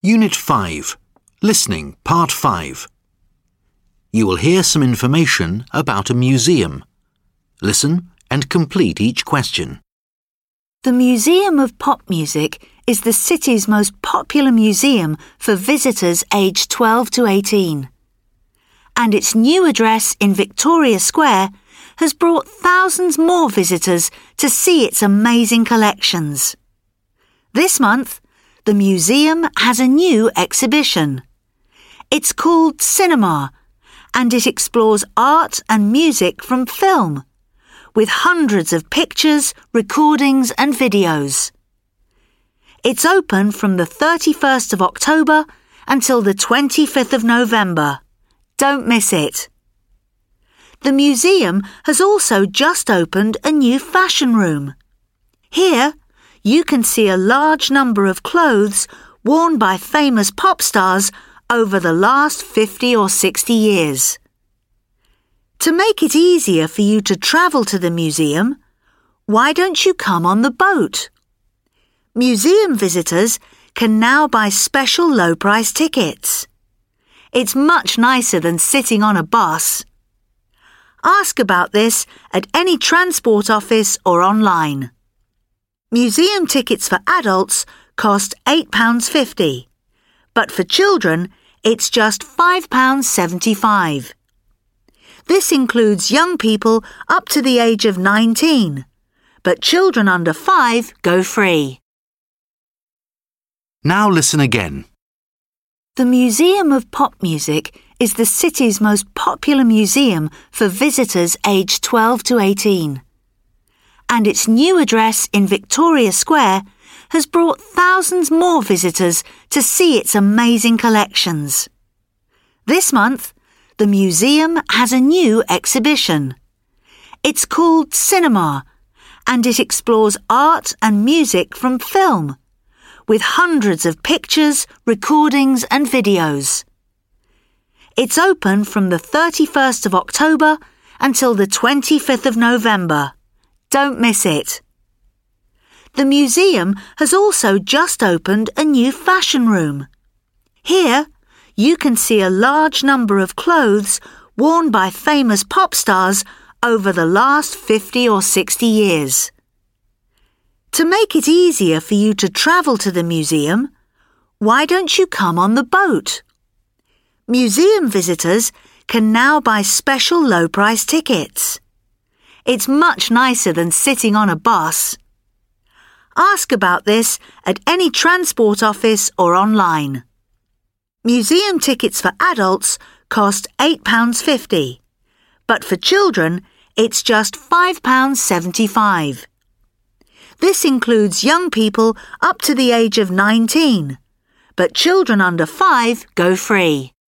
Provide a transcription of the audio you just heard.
Unit 5. Listening, Part 5. You will hear some information about a museum. Listen and complete each question. The Museum of Pop Music is the city's most popular museum for visitors aged 12 to 18. And its new address in Victoria Square has brought thousands more visitors to see its amazing collections. This month, the museum has a new exhibition. It's called Cinema, and it explores art and music from film, with hundreds of pictures, recordings and videos. It's open from the 31st of October until the 25th of November. Don't miss it. The museum has also just opened a new fashion room. Here, you can see a large number of clothes worn by famous pop stars over the last 50 or 60 years. To make it easier for you to travel to the museum, why don't you come on the boat? Museum visitors can now buy special low-price tickets. It's much nicer than sitting on a bus. Ask about this at any transport office or online. Museum tickets for adults cost £8.50, but for children it's just £5.75. This includes young people up to the age of 19, but children under 5 go free. Now listen again. The Museum of Pop Music is the city's most popular museum for visitors aged 12 to 18. And its new address in Victoria Square has brought thousands more visitors to see its amazing collections. This month, the museum has a new exhibition. It's called Cinema, and it explores art and music from film, with hundreds of pictures, recordings and videos. It's open from the 31st of October until the 25th of November. Don't miss it. The museum has also just opened a new fashion room. Here, you can see a large number of clothes worn by famous pop stars over the last 50 or 60 years. To make it easier for you to travel to the museum, why don't you come on the boat? Museum visitors can now buy special low-price tickets. It's much nicer than sitting on a bus. Ask about this at any transport office or online. Museum tickets for adults cost £8.50, but for children it's just £5.75. This includes young people up to the age of 19, but children under 5 go free.